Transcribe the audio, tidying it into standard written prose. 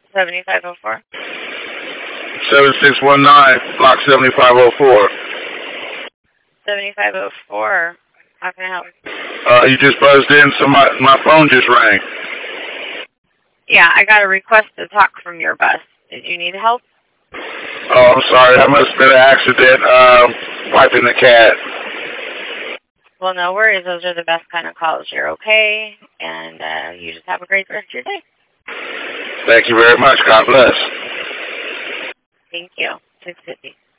7504. 7619, block 7504. 7504. How can I help? You just buzzed in, so my phone just rang. Yeah, I got a request to talk from your bus. Did you need help? Oh, I'm sorry. That must have been an accident, wiping the cat. Well, no worries. Those are the best kind of calls. You're okay, and you just have a great rest of your day. Thank you very much. God bless. Thank you. 650.